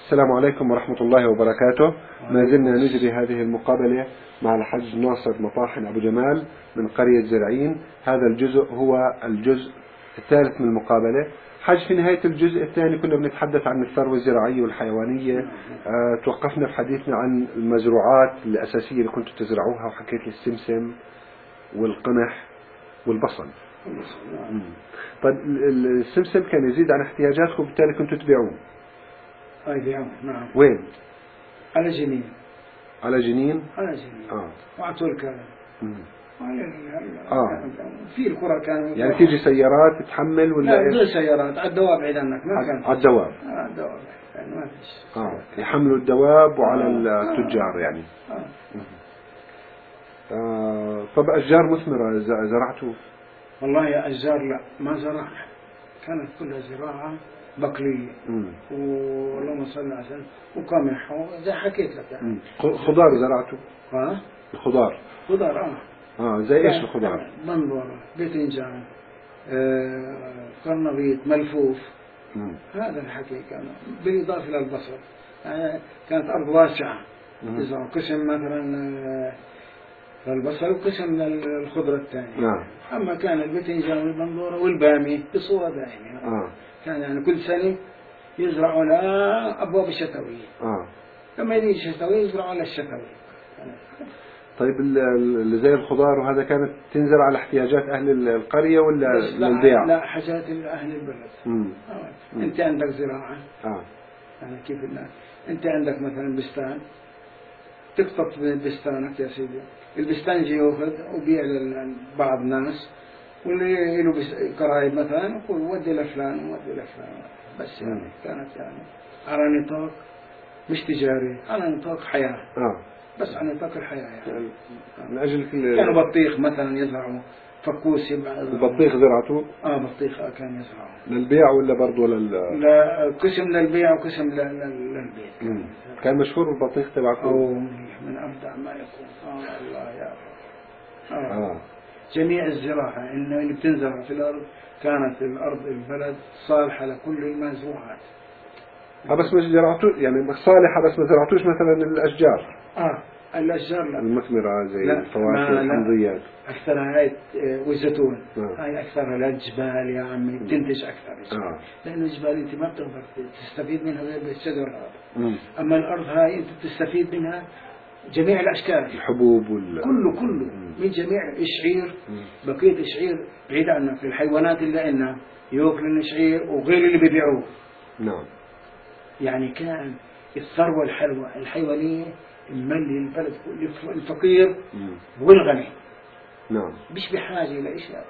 السلام عليكم ورحمة الله وبركاته. ما زلنا نجري هذه المقابلة مع الحج ناصر مطاحن أبو جمال من قرية زرعين. هذا الجزء هو الجزء الثالث من المقابلة. حج في نهاية الجزء الثاني كنا بنتحدث عن الثروة الزراعية والحيوانية. توقفنا في حديثنا عن المزروعات الأساسية اللي كنتوا تزرعوها، وحكيت لي السمسم والقمح والبصل. طيب السمسم كان يزيد عن احتياجاتكم وبالتالي كنتوا تبيعوه. يبيعوه نعم. وين؟ على جنين. على جنين؟ على جنين. وعطول كان. في القرى كانوا يعني تيجي سيارات تتحمل ولا لا بدون سيارات، على الدواب بعيد عنك ما كان. على الدواب. على الدواب يعني ما فيش. يحملوا الدواب وعلى التجار يعني. طب أشجار مثمرة زرعتوا؟ والله يا أشجار لا ما زرعنا، كانت كلها زراعة بقلية. واللهم صل على سيدنا وقمح زي حكيت لك يعني. خضار زرعتوا؟ الخضار. خضار زي ايش الخضار؟ بندورة، باذنجان، قرنبيط، ملفوف. هذا الحكي كان بالإضافة إلى البصل. كانت أرض واسعة، يزرعوا قسم مثلا للبصل وقسم للخضرة الثانية. أما كان الباذنجان والبندورة والبامي بصورة دائمة. كان يعني كل سنة يزرعوا لها أبواب الشتوية. لما يجي الشتوي يزرعوا على الشتوي. طيب اللي زي الخضار وهذا كانت تنزل على احتياجات أهل القرية ولا للبيع؟ لا حاجات أهل البلد. أنت عندك زراعة. يعني كيف الناس؟ أنت عندك مثلا بستان، تقطط من بستانك يا سيدي، البستان يجي ياخذ وبيع لبعض الناس، واللي له قرايب مثلا يقول ودي لفلان وودي لفلان. بس يعني كانت يعني على نطاق مش تجاري، على نطاق حياة. بس على نطاق الحياة يعني. من أجل كانوا بطيخ مثلا يزرعوا، فكوس البطيخ زرعتوه؟ بطيخ كان يزرعوا. للبيع ولا برضه لا قسم للبيع وقسم للبيت. كان مشهور البطيخ تبعكم؟ من أبدع ما يكون. الله يا رب. جميع الزراعة اللي بتنزرع في الأرض كانت الأرض البلد صالحة لكل المزروعات. بس مش زرعتوا يعني صالحة، بس ما زرعتوش مثلا الأشجار. الأشجار لا المثمرة زي الفواكه والحمضيات. أكثرها هاي والزيتون. هاي أكثرها للجبال يا عمي بتنتج أكثر. لأن الجبال أنت ما بتقدر تستفيد منها غير بالشجر هذا. أما الأرض هاي أنت بتستفيد منها جميع الأشكال، الحبوب كله من جميع الشعير. بقية الشعير بعيد عنك، الحيوانات اللي عندنا يأكلون الشعير وغير اللي بيبيعوه. نعم. يعني كان الثروة الحيوانية الملي البلد الفقير والغني. نعم. مش بحاجة إلى أشياء.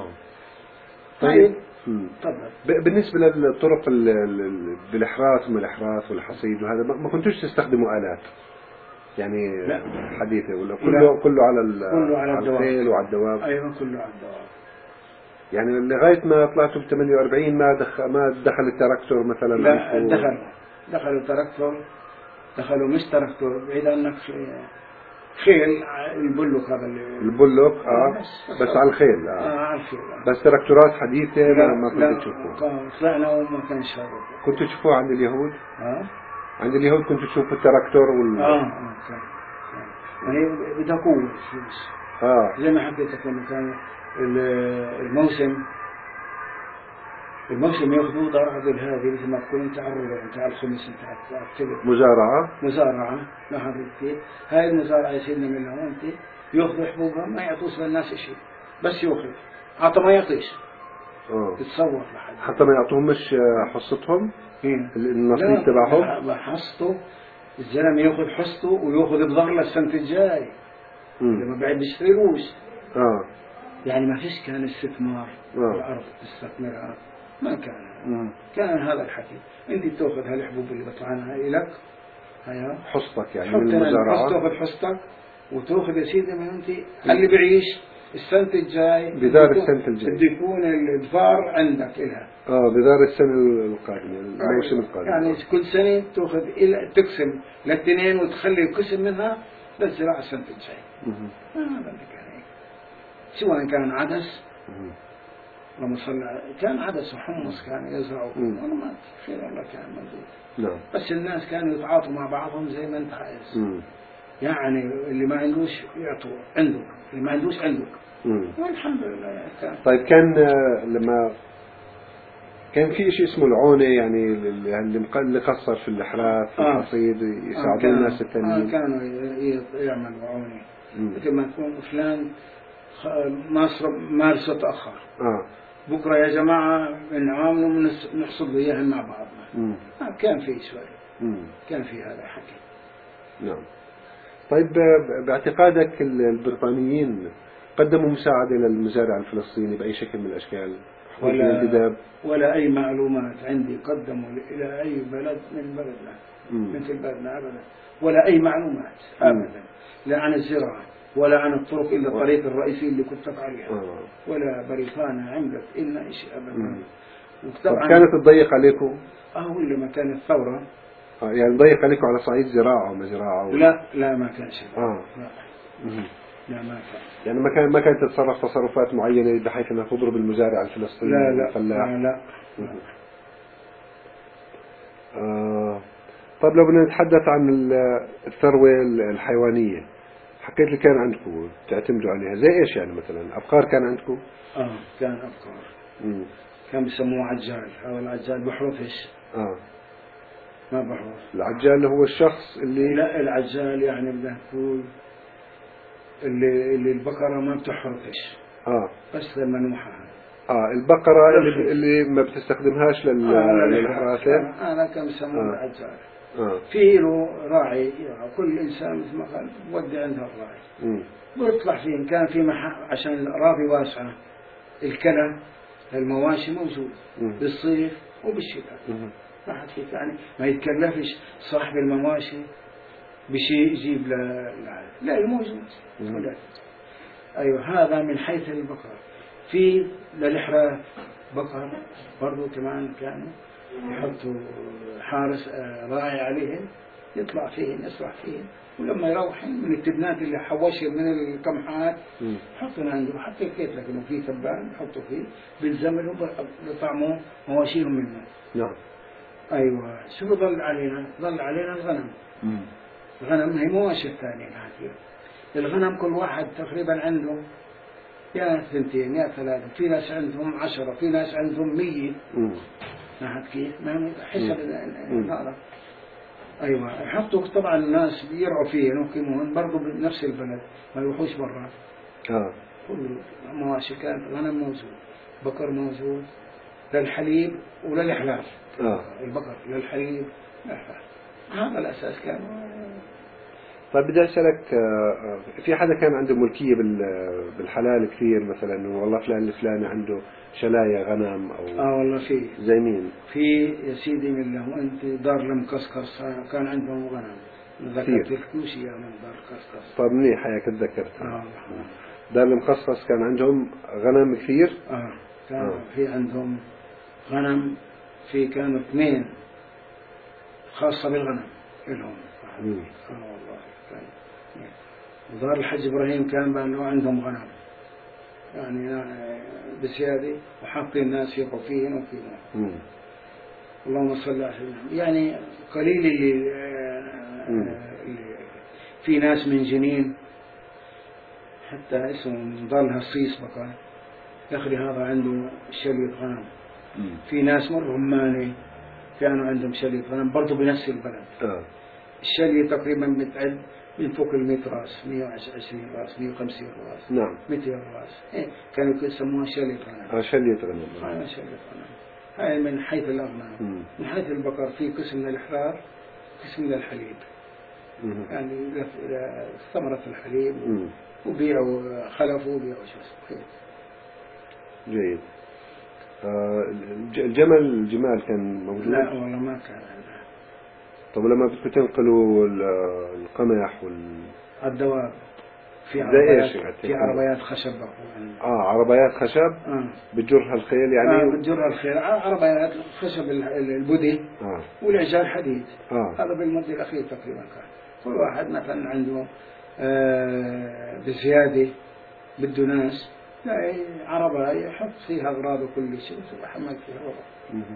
طيب. تفضل. بالنسبة للطرق بالإحراث وما الإحراث والحصيد وهذا ما كنتوش تستخدموا آلات يعني لا. حديثة ولا كله على الخيل وعلى الدواب؟ أيوة كله على الدواب. يعني لغاية ما طلعتوا ب 48 ما دخل التراكتور مثلا؟ لا دخلوا تراكتور، دخلوا مش تراكتور بعيد عنك، خيل البلوك هذا البلوك بس على الخيل. على الخيل. بس تراكتورات حديثة ما كنتوا تشوفوها؟ طلعنا وما كانش هذا. كنتوا تشوفوها عند اليهود؟ عند اليهود كنتوا تشوفوا التراكتور كان يعني بدها قوة زي ما حكيت لك لما كان الموسم ياخذوا ضرائب هذه مثل ما تكون انت على الخميس انت على مزارعة ما حضرتك هاي المزارعة يصيرنا منها وانت ياخذوا حبوبها ما يعطوش للناس شيء، بس ياخذ حتى ما يعطيش. تتصور لحد حتى ما يعطوهم مش حصتهم النصيب تبعهم؟ حصته الزلمة ياخذ حصته وياخذ بظهر للسنة الجاي لما بعد بيشتريوش. يعني ما فيش كان استثمار الأرض تستثمرها، ما كان. كان هذا الحكي انت تاخذ هالحبوب اللي بطلعناها لك هيا حصتك يعني من المزارعة، تاخذ حصتك وتاخذ يا سيدي من انت اللي بعيش السنة الجاي بدار السنة الجاي بده يكون الدفار عندك إلها. بدار السنة القادمة الموسم القادم. يعني كل سنة تاخذ تقسم للاثنين وتخلي قسم منها للزراعة السنة الجاي. هذا اللي كان هيك، سواء كان عدس لما صلى كان عدس وحمص كان يزرعوا والله ما خير الله كان موجود. نعم. بس الناس كانوا يتعاطوا مع بعضهم زي ما انت عايز. يعني اللي ما عندوش يعطوا عنده، اللي ما عندوش عنده. والحمد لله كان. طيب كان لما كان في شيء اسمه العونة، يعني اللي قصر في الإحراث في الحصيد يساعدون الناس التانيين. كانوا يعملوا عونة مثل ما تكون فلان مارسه تأخر. بكرة يا جماعة بنعاملوا نحصد إياها مع بعضنا. كان في شوي. كان في هذا حكي. نعم. طيب باعتقادك البريطانيين قدموا مساعدة للمزارع الفلسطيني بأي شكل من الأشكال؟ ولا أي معلومات عندي قدموا إلى أي بلد من بلدنا مثل بلدنا أبدا، ولا أي معلومات أبدا، لا عن الزراعة ولا عن الطرق إلا الطريق الرئيسي اللي كنت عليها. ولا بريطانيا عملت إلا شيء أبدا. كانت تضيق عليكم؟ ولا ما كانت ثورة. يعني ضيق عليكم على صعيد زراعة ومزرعة لا ما كان شيء. لا ما كان. يعني ما كانت تتصرف تصرفات معينة بحيث أنها تضرب المزارع الفلسطيني والفلاح؟ لا. طيب لو بدنا نتحدث عن الثروة الحيوانية، حكيت لي كان عندكم تعتمدوا عليها زي إيش يعني مثلا؟ أبقار كان عندكم؟ كان أبقار. كان بيسموه عجال. هذا العجال بحرثش. ما بحرث. العجال هو الشخص اللي لا، العجال يعني بدنا نقول اللي البقرة ما بتحرثش. بس منوحة. البقرة اللي ما بتستخدمهاش للحراثة. أنا كان بسموه العجال. فيه له راعي، كل إنسان مثل ما قال بودي عندها الراعي. بيطلع فيه كان في عشان الأراضي واسعة، الكلى المواشي موجود بالصيف وبالشتاء. ما حد فيك يعني ما يتكلفش صاحب المواشي بشيء يجيب لا الموجود. أيوة هذا من حيث البقر. في للإحراث بقر برضو كمان كانوا يحطوا حارس راعي عليهم يطلع فيهم يسرح فيهم، ولما يروح من التبنات اللي حوشر من القمحات حطوا عنده حتى الكيت، لكنه في تبان يحطوا فيه بالزمن وبطعموا مواشيهم منه. نعم. أيوة شو ظل علينا الغنم. الغنم هي مواشي الثانية. الغنم كل واحد تقريبا عنده يا 2 يا 3، في ناس عندهم 10، في ناس عندهم 100. نحن كيف ما حسب هذا. أيوة يحطوا طبعا الناس يرعوا فيه يقيمون برضو بنفس البلد ما يروحوش برا. كل مواشي كانت غنم موجود، بقر موجود للحليب وللإحلاف. البقر للحليب والإحلاف، هذا الأساس كان. طيب بدي أسألك، في حدا كان عنده ملكية بالحلال كثير مثلا، والله فلان الفلاني عنده شلاية غنم أو والله في زي مين؟ في يا سيدي من له أنت دار المقصقص كان عندهم غنم. ذكرت الكوشي يا من دار القصقص. طيب منيح هيك تذكرت. دار المقصقص كان عندهم غنم كثير. كان في عندهم غنم، في كانوا 2 خاصة بالغنم لهم. والله كان. ودار الحج إبراهيم كان بأنه عندهم غنم يعني بزيادة، وحاطين الناس يقوا فيهم وفيهم. اللهم صل على سيدنا. يعني قليل اللي في ناس من جنين حتى اسمه ضلها الصيص بقى يخلي هذا عنده شلية غنم. في ناس من رماني كانوا عندهم شلية غنم برضو بنفس البلد. الشلية تقريبا بتعد من فوق 100 راس، 120 راس، 150 راس. نعم. 200 راس. كانوا يسموها شلية غنم. شلية غنم. شلية غنم. هاي من حيث الأغنام. من حيث البقر في قسم للإحرار، قسم للحليب. يعني ثمرة الحليب وبيعوا خلف وبيعوا شو اسمه. جيد. الجمال كان موجود؟ لا والله ما كان. طب لما بدكم تنقلوا القمح الدواب في عربيات، في عربيات خشب. عربيات خشب بتجرها الخيل يعني. بتجرها الخيل، عربيات خشب البدي والعجال حديد. هذا بالمدة الأخير تقريبا كان كل واحد مثلا عنده بزيادة بده ناس لا عربة يحط فيها أغراض وكل شيء وحمل فيها ورق.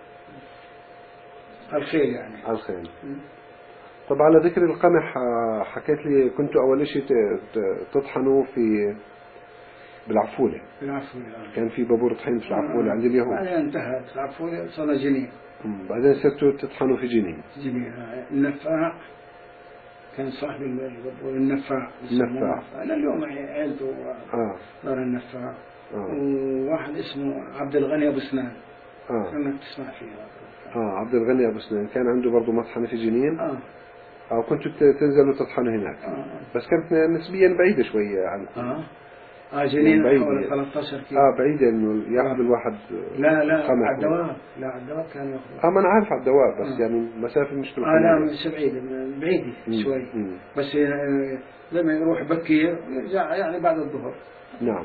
الخيل يعني. الخيل. طب على ذكر القمح حكيت لي كنتوا أول شيء تطحنوا بالعفولة. بالعفولة. كان في بابور طحين في العفولة عند اليهود. بعدين انتهت العفولة صار جنين. بعدين صرتوا تطحنوا في جنين. جنين. النفاع كان صاحب البابور النفاع. أنا اليوم عيلته دار النفاع. وواحد اسمه عبد الغني أبو سنان. كنت تسمع فيه. عبد الغني أبو سنان كان عنده برضه مطحنة في جنين. كنتوا تنزلوا تطحنوا هناك. بس كانت نسبيا بعيدة شوية عنكم. جنين حوالي 13 كيلو. بعيدة إنه يأخذ الواحد. لا على الدواب. لا على الدواب كان يأخذ. ما أنا عارف على الدواب بس يعني مسافة مش بالقمح. لا مش بعيدة بعيدة شوي. بس لما يروح بكير يرجع يعني بعد الظهر. نعم.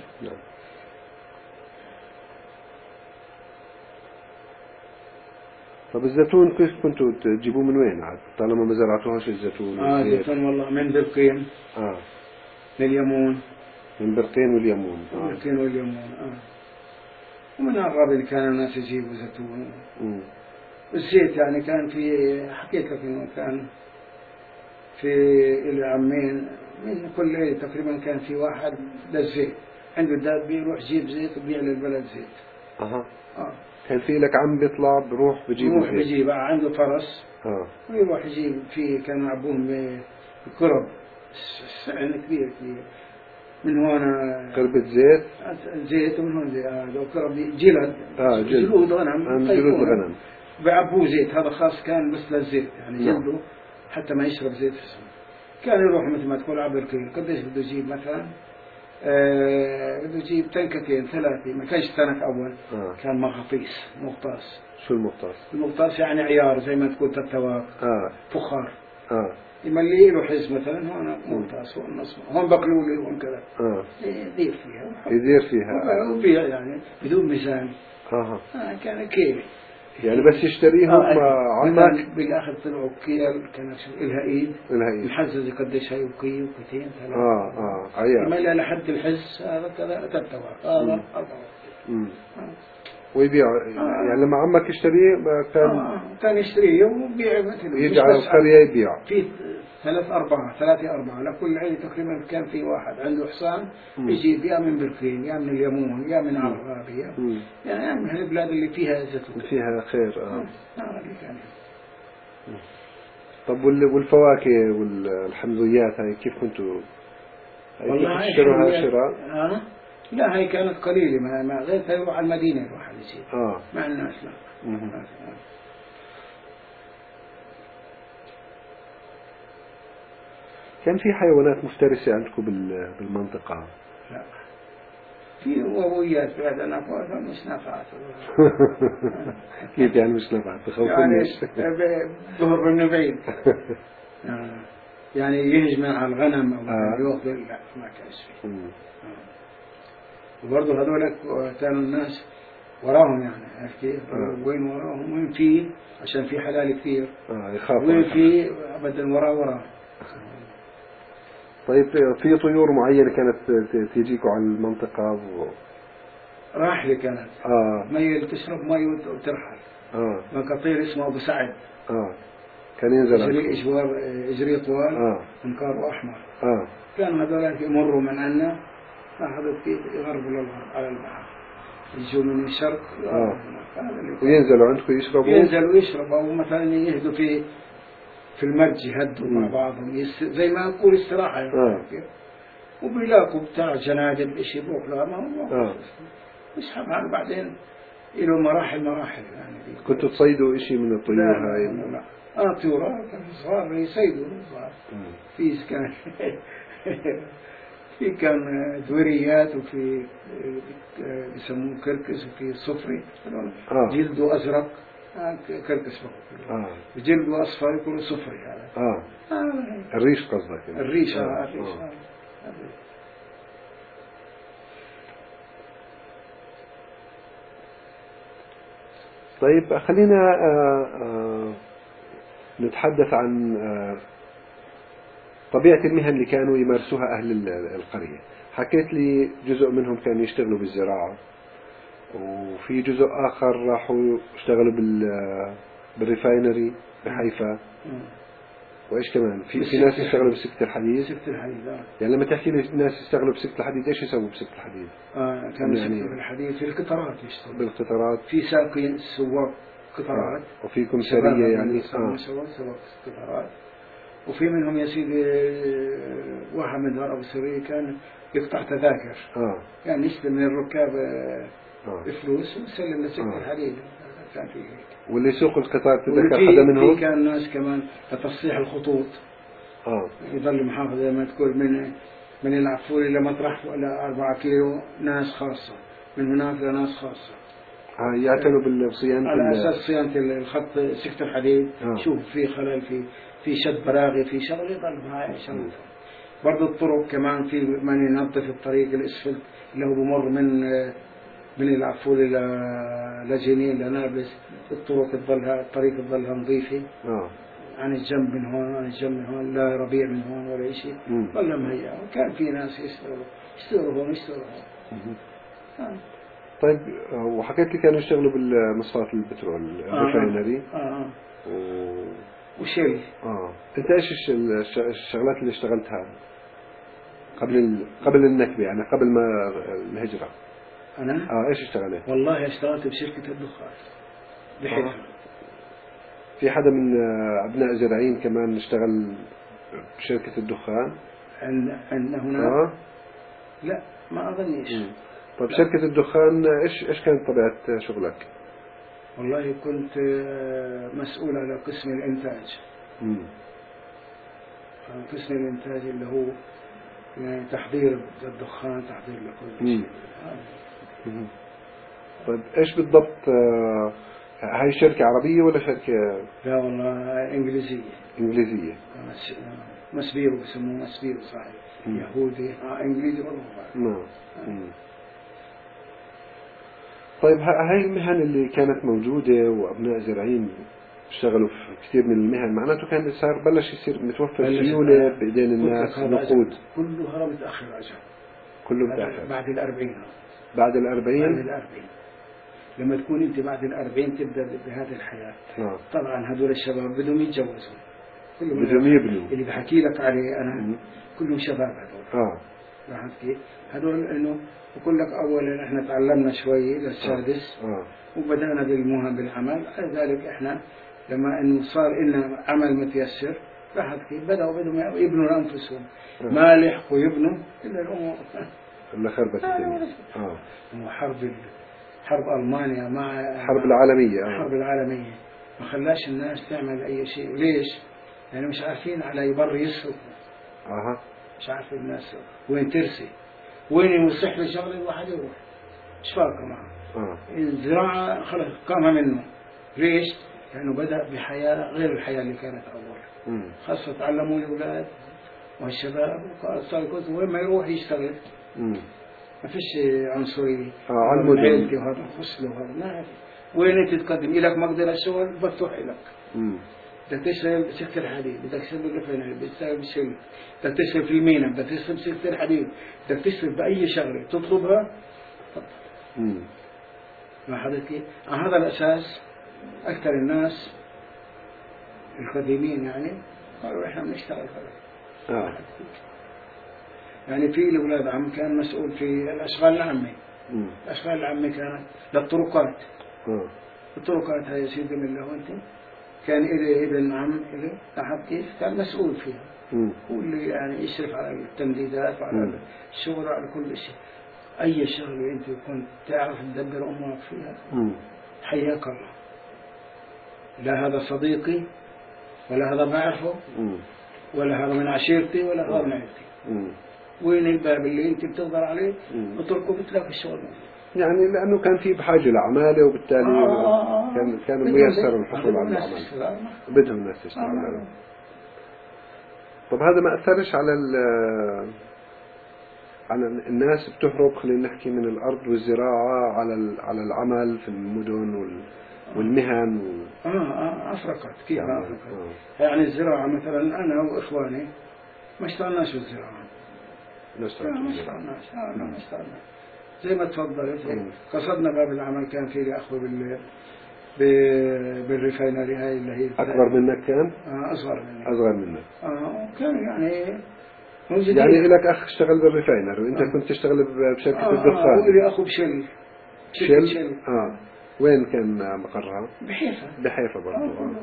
طب الزيتون كيف كنتوا تجيبوه من وين عاد طالما ما زرعتوهاش الزيتون؟ الزيتون والله من برقين. لليمون. من برقين واليمون. برقين واليمون. ومن الرابط كان الناس يجيبوا زيتون. الزيت يعني كان في حكيت لك انه كان في العمين من كل تقريبا كان في واحد للزيت عنده داب بيروح يجيب زيت وبيع للبلد زيت. كان في لك عم بيطلع بروح بيجيب عنده فرس. ويروح يجيب فيه كانوا يعبوهم بكرب سعن كبير من هون قربة زيت ومن هون زيت كرب جلد. جلود غنم. جلود غنم. بيعبوه زيت هذا خاص كان بس للزيت يعني جلده حتى ما يشرب زيت كان يروح مثل ما تقول عبر كيلو. قديش بده يجيب مثلا بده يجيب تنكتين 3 ما كانش تنك أول. كان مغطيس مغطاس. شو المغطاس؟ المغطاس يعني عيار زي ما تقول تتواق. فخار. يملي له حز مثلا هون مغطاس هون نص هون بقلولي هون كذا. يدير فيها وبيع يعني بدون ميزان. كان كيلي يعني بس يشتريهم عمك بالاخر طلعوا كيل كان لها ايد الحزه قديش هي وكي وكتين 3 عيار ما لا لحد الحز هذا كذا تتوقع هذا 4 ويبيع يعني لما عمك يشتريه كان يشتريه ويبيع مثل يجي على القرية يبيع في 3 4 لكل عيلة تقريبا كان في واحد عنده حصان يجيب يا من برقين يا من اليمون يا من عرابية يعني من البلاد اللي فيها زيتون فيها خير. طب والفواكه والحمضيات هاي كيف كنتوا تشتروها شراء؟ لا هاي كانت قليلة ما غير يروح على المدينة يروح على الزيت مع الناس لا. كان في حيوانات مفترسة عندكم بالمنطقة؟ لا في وبويات بعد أنا مش نافعة. كيف يعني مش نافعة؟ يعني ظهر من بعيد يعني يهجم على الغنم أو يأخذ لا ما كانش فيه. وبرضه هذول كانوا الناس وراهم يعني عرفت كيف؟ وين وراهم وين فيه عشان في حلال كثير وين فيه أبدا وراه. طيب في طيور معينة كانت تيجيكوا على المنطقة راحلة كانت مية تشرب مي وترحل. كطير اسمه أبو سعد. كان ينزل إجري طوال منقاره أحمر. كان هذول يمروا من عنا هذا يغربوا للغرب على البحر يجوا من الشرق. وينزلوا عندكم يشربوا أو مثلا يهدوا في المرج يهدوا مع بعضهم زي ما أقول استراحة يعني. وبيلاقوا بتاع جنادل إشي بروح لها ما هو يسحب هذا بعدين له مراحل يعني. كنتوا تصيدوا إشي من الطيور هاي؟ لا طيور كان صغار يصيدوا صغار. في كان دوريات وفي بيسموه كركس وفي صفري جلده أزرق كركس بقى جلده أصفر يكون صفري هذا. الريش قصدك؟ الريش. طيب خلينا نتحدث عن طبيعة المهن اللي كانوا يمارسوها أهل القرية. حكيت لي جزء منهم كانوا يشتغلوا بالزراعة، وفي جزء آخر راحوا اشتغلوا بالريفاينري بحيفا. وإيش كمان في ناس يشتغلوا بسكة الحديد. سكة الحديد يعني لما تحكي لي ناس يشتغلوا بسكة الحديد، إيش يسووا بسكة الحديد؟ كانوا يشتغلوا بالحديد في القطارات، يشتغلوا بالقطارات، في ساقين سواق قطارات. وفي كمسارية يعني سواق قطارات. وفي منهم يا سيدي واحد من دار أبو سرية كان يقطع تذاكر. يعني يستلم من الركاب بفلوس ويسلم لسكة الحديد. كان في واللي يسوق القطار تذكر حدا منهم؟ في كان ناس كمان لتصليح الخطوط. يظل محافظ زي ما تقول من العفوري لمطرح ولا 4 كيلو ناس خاصة، من هناك لناس خاصة. يعتنوا بالصيانة على أساس صيانة الخط سكة الحديد. شوف في خلل في شد براغي في شغل يظل معي شغل. برضو الطرق كمان في من ينظف الطريق الاسفلت اللي هو بمر من العفور لجنين لنابلس. الطرق الطريق تظلها نظيفة عن الجنب من هون عن الجنب من هون، لا ربيع من هون ولا شيء، ظل مهيئة. وكان في ناس يشتغلوا هون يشتغلوا هون. طيب وحكيت لي كانوا يشتغلوا بالمصفاة البترول الريفاينري وشيل. انت ايش الشغلات اللي اشتغلتها قبل النكبة، يعني قبل ما الهجرة؟ انا ايش اشتغلت؟ والله اشتغلت بشركة الدخان بحيفا. في حدا من ابناء زراعين كمان اشتغل بشركة الدخان عندنا هنا؟ لا ما اظنيش. طيب شركة الدخان ايش كانت طبيعة شغلك؟ والله كنت مسؤول على قسم الإنتاج. قسم الإنتاج اللي هو يعني تحضير الدخان، تحضير لكل شيء. طيب ايش بالضبط هاي شركة عربية ولا شركة؟ لا والله إنجليزية. إنجليزية. مسبيرو بسموه مسبيرو صحيح. يهودي إنجليزي والله. طيب هاي المهن اللي كانت موجودة وأبناء زراعين اشتغلوا في كثير من المهن، معناته كان صار بلش يصير متوفر سيولة بإيدين الناس، نقود. كله هرب متأخر رجع. كله متأخر. بعد 40. بعد 40. بعد 40. لما تكون أنت بعد 40 تبدأ بهذه الحياة. طبعا هذول الشباب بدهم يتجوزوا. بدهم يبنوا. اللي بحكي لك عليه أنا كلهم شباب هذول. لاحظت كيف؟ هذول إنه بقول لك أولا إحنا تعلمنا شوي للسادس وبدأنا بالعمل. لذلك إحنا لما إنه صار إلنا عمل متيسر، لاحظت كيف بدأوا يبنوا لأنفسهم. ما لحقوا يبنوا إلا الأمور إلا خربت الدنيا. حرب ألمانيا مع الحرب العالمية. الحرب العالمية ما خلاش الناس تعمل أي شيء. ليش؟ يعني مش عارفين على يبر يصرفوا. مش عارفين الناس وين ترسي، وين يصح له شغله الواحد يروح. ايش فارقه معه؟ الزراعة خلص قامها منه. ليش؟ لأنه بدأ بحياة غير الحياة اللي كانت أول. خاصة تعلموا الأولاد والشباب وصار وين ما يروح يشتغل. ما فيش عنصرية. علموا عيلتي وهذا خص له وهذا ما في. وين أنت تقدم إلك مقدرة الشغل مفتوح لك. بدك تشتغل بسكة الحديد، بدك تشتغل بالريفاينري، بدك تشتغل بالشيل، بدك تشتغل في المينا، بدك تشتغل بسكة الحديد، بدك تشتغل بأي شغلة تطلبها. لاحظت كيف؟ على هذا الأساس أكثر الناس القديمين يعني قالوا إحنا بنشتغل خلاص. يعني في الأولاد عم كان مسؤول في الأشغال العامة. الأشغال العامة كانت للطرقات. الطرقات هاي سيدي من له أنت كان إلي ابن عم إلي لاحظت كيف كان مسؤول فيها. هو اللي يعني يشرف على التمديدات وعلى الشغل وعلى كل شيء. أي شغل أنت كنت تعرف تدبر أمورك فيها حياك الله. لا هذا صديقي ولا هذا بعرفه ولا هذا من عشيرتي ولا هذا من عيلتي. وين الباب اللي أنت بتقدر عليه اتركه بتلاقي الشغل. يعني لأنه كان في بحاجة لعمالة وبالتالي كان ميسر الحصول على العمل. بدهم الناس تشتغل. طب هذا ما أثرش على الناس بتهرب، خلينا نحكي من الأرض والزراعة على العمل في المدن والمهن أفرقت كيف أفرقت. يعني الزراعة مثلا أنا وإخواني ما اشتغلناش بالزراعة. ما اشتغلنا زي ما تفضلت. قصدنا باب العمل كان في لي أخوي بالريفاينري هاي اللي هي أكبر منك كان؟ أصغر منك. كان يعني موجودين. يعني لك أخ اشتغل بالريفاينر وأنت كنت تشتغل بشركة الدخان. ولي أخو بشل. وين كان مقرها؟ بحيفا برضو.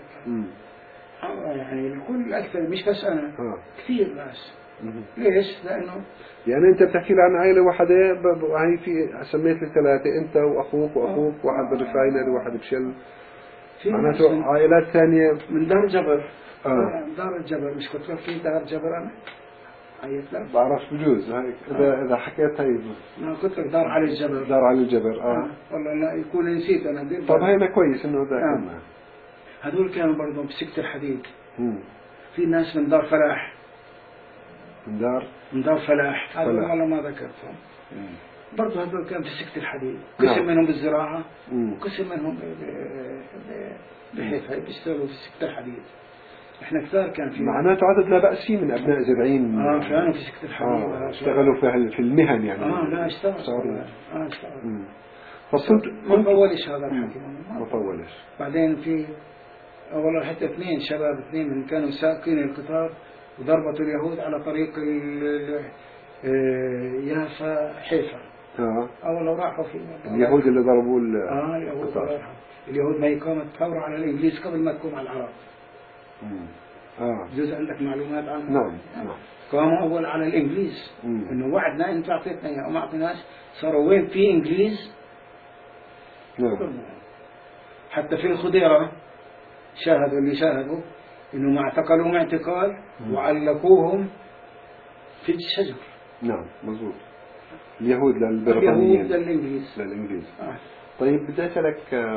يعني الكل أكثر مش بس أنا. كثير ناس. ليش؟ لأنه يعني أنت بتحكي لي عن عائلة واحدة، هي في سميت لي 3، أنت وأخوك واحد بالريفاينر وواحد بشل. معناته عائلات ثانية من دار جبر. دار الجبر مش كنت في دار جبر أنا؟ عيط لك؟ بعرف بجوز هيك إذا حكيت هاي. ما كنت دار علي الجبر. دار علي الجبر. والله لا يكون نسيت أنا. طب هينا كويس إنه ذاكرنا. هذول كانوا برضه بسكة الحديد. في ناس من دار فلاح. من دار فلاح. هذول والله ما ذكرتهم. برضه هذول كانوا في سكة الحديد. قسم منهم بالزراعة وقسم منهم بحيث بيشتغلوا في سكة الحديد. احنا كثار كان في. معناته عدد لا بأس فيه من أبناء زرعين. كانوا في سكة الحديد. اشتغلوا في المهن يعني. لا اشتغلوا. فصلت ما طولش هذا الحكي. ما طولش. بعدين في والله حتى 2 شباب من كانوا ساكنين القطار وضربوا اليهود على طريق يافا حيفا. أول راحوا في اليهود اللي ضربوا اليهود ما قامت ثورة على الإنجليز قبل ما تقوم على العرب. جزء عندك معلومات عنه؟ نعم. قاموا أول على الإنجليز. إنه وعدنا أنت أعطيتنا إياه وما أعطيناش. صاروا وين في إنجليز. حتى في الخضيرة شاهدوا اللي شاهدوا إنه ما اعتقلوهم اعتقال وعلقوهم في الشجر. نعم مظبوط. اليهود للبريطانيين. للإنجليز. طيب بدي أسألك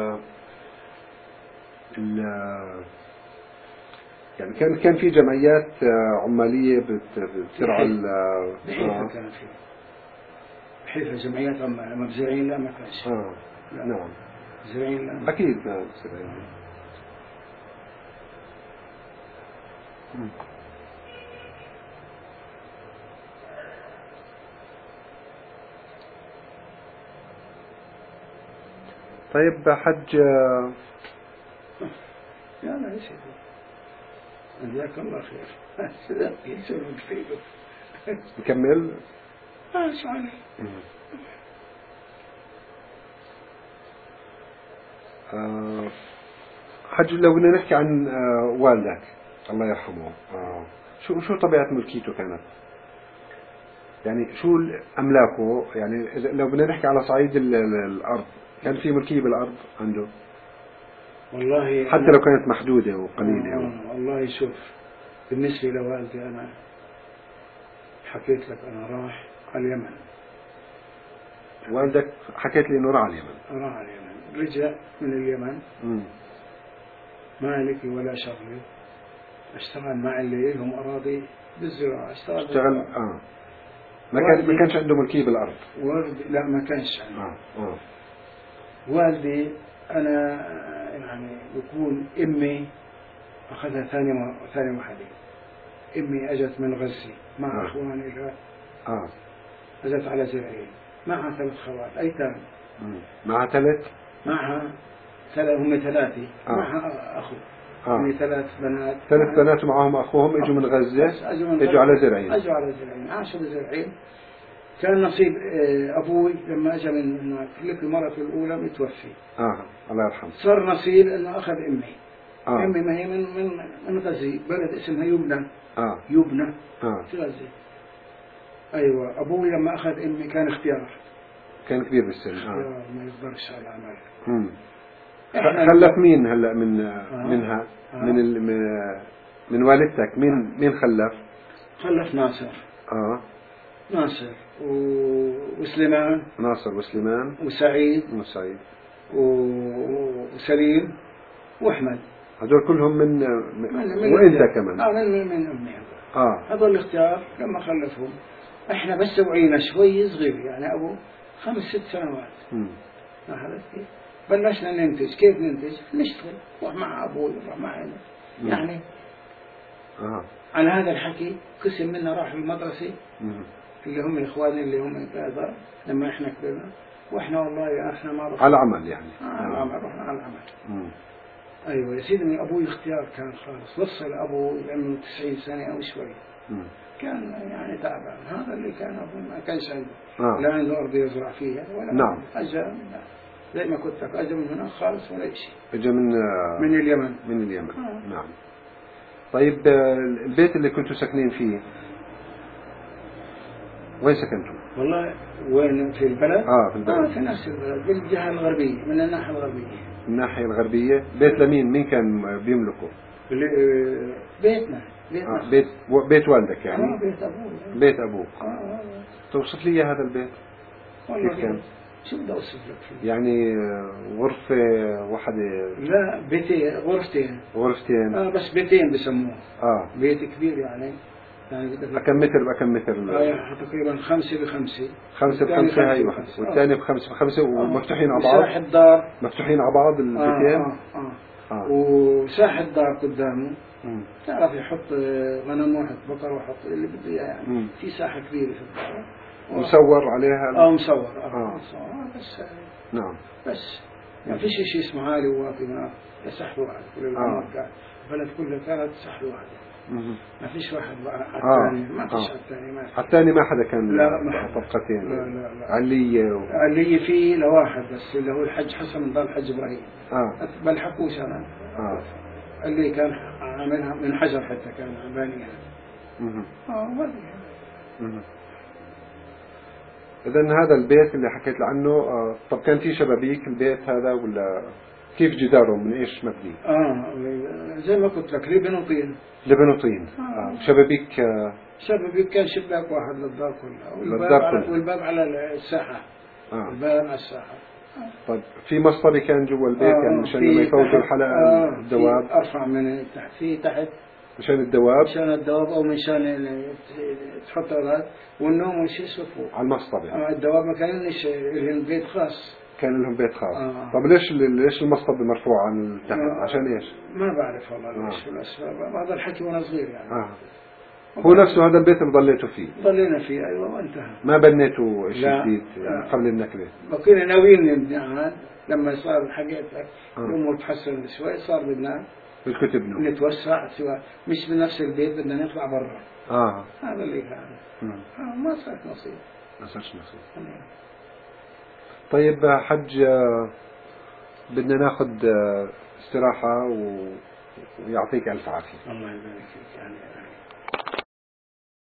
يعني كان في جمعيات عمالية بترعى بحيفا كان في بحيفا جمعيات مبزرعين لا ما كانش. نعم مبزرعين لا أكيد مبزرعين. طيب حج يلا يا سيدي جزاك الله خير. نكمل. شو علي. حج لو بدنا نحكي عن والدك الله يرحمه، شو طبيعة ملكيته كانت؟ يعني شو أملاكه؟ يعني لو بدنا نحكي على صعيد الأرض كان في ملكية بالأرض عنده؟ والله حتى لو كانت محدودة وقليلة. والله شوف بالنسبة لوالدي أنا حكيت لك أنا راح على اليمن. والدك حكيت لي إنه راح على اليمن. راح على اليمن رجع من اليمن. ما لي ولا شغلي. اشتغل مع اللي لهم أراضي بالزراعة. اشتغل ما كانش عنده ملكية بالأرض. لا ما كانش عنده. والدي أنا يعني يكون أمي أخذها ثاني وحدة. أمي أجت من غزة مع أخواني لها. أجت على زرعين معها 3 خوات أيتام. معها 3؟ معها هم 3. معها أخو. 3 بنات. 3 بنات ومعهم أخوهم اجوا من غزة. اجوا على زرعين. عاشوا بزرعين. كان نصيب أبوي لما أجى من هناك لك مرته الأولى متوفي. الله يرحمه. صار نصيب إنه أخذ أمي. أمي ما هي من غزة بلد اسمها يبنى. يبنى في غزة. أيوة أبوي لما أخذ أمي كان اختيار. كان كبير بالسن. ما يقدرش على العمل. خلف مين هلا منها من والدتك مين خلف؟ خلف ناصر. ناصر وسليمان. ناصر وسليمان وسعيد وسليم وأحمد. هذول كلهم من وأنت كمان. من أمي. هذول الاختيار لما خلفهم احنا بس وعينا شوي صغير يعني أبو 5-6 سنوات. بلشنا ننتج. كيف ننتج؟ نشتغل. روح مع أبوي روح معنا يعني على هذا الحكي قسم منا راح المدرسة اللي هم إخواني اللي هم كذا لما إحنا كبرنا، وإحنا والله إحنا ما رحنا على عمل يعني على العمل، رحنا على العمل. أيوة يا سيدي، من أبوي اختيار كان خالص، وصل أبوي عمره 90 سنة أو شوي، كان يعني تعبان. هذا اللي كان أبوي ما كانش عنده لا عنده أرض يزرع فيها ولا أجا زي ما كنت أجا من هنا خالص ولا شيء، أجا من اليمن. من اليمن. نعم. طيب البيت اللي كنتوا ساكنين فيه وين سكنتوا؟ والله وين في البلد؟ في البلد. في نفس البلد بالجهة الغربية، من الناحية الغربية. الناحية الغربية. بيت لمين؟ مين كان بيملكه؟ بيتنا. بيت والدك يعني؟ بيت أبوه. بيت أبوك. توصف لي هذا البيت. والله كيف شو بدي أوصف لك فيه؟ يعني غرفة واحدة؟ لا بيتين، غرفتين. بس بيتين بسموه. بيت كبير يعني كم متر؟ تقريبا 5 ب5. 5 ب5 هاي واحد، والثاني ب5 ب5 ومفتوحين على بعض. مساحة دار مفتوحين على بعض البيتين. وساحة دار قدامه. تعرف يحط غنم واحد، بقر، وحط اللي بده اياه يعني. في ساحة كبيرة في الدار. مصور عليها. مصور. بس نعم. بس ما فيش شيء اسمه عالي وواطي، ما سحب واحد. كل البلد كلها كانت سحب واحد. ما فيش واحد على الثاني. ما فيش على الثاني. على الثاني ما حدا كان. لا ما حدا. طبقتين. لا. علية فيه لواحد بس اللي هو الحج حسن من ضال الحج إبراهيم. بل حكوش أنا. اللي كان عاملها من حجر حتى كان بانيها. إذن هذا البيت اللي حكيت عنه، طب كان في شبابيك البيت هذا ولا كيف جداره؟ من إيش مبني؟ زي ما قلت لك، لبن وطين. شبابيك. شبابيك كان شباك واحد للدار كلها، والباب على الساحة. الباب على الساحة. طيب في مصطبة كان جوا البيت يعني مشان ما يفوتوا الحلقة الدواب؟ أرفع من تحت، في تحت مشان الدواب أو مشان تحط أولاد والنوم والشيء فوق على المصطبة. الدواب ما كان لهم بيت خاص. كان لهم بيت خاص. طب ليش المصطبة مرفوعة عن تحت؟ عشان إيش؟ ما بعرف والله ليش الأسباب. هذا الحكي وأنا صغير يعني. هو نفسه هذا البيت اللي ضليتوا فيه؟ ضلينا فيه أيوة، وانتهى. ما بنيتوا شيء جديد يعني قبل النكلة؟ بقينا ناويين نبني. لما صار حقيقة الأمور تحسن شوي صار بدنا بالكتب نتوسع سوا، مش بنفس البيت، بدنا نطلع برا. هذا اللي كان. ما صارت نصيب. طيب حج، بدنا ناخذ استراحة ويعطيك ألف عافية. الله يبارك فيك يعني.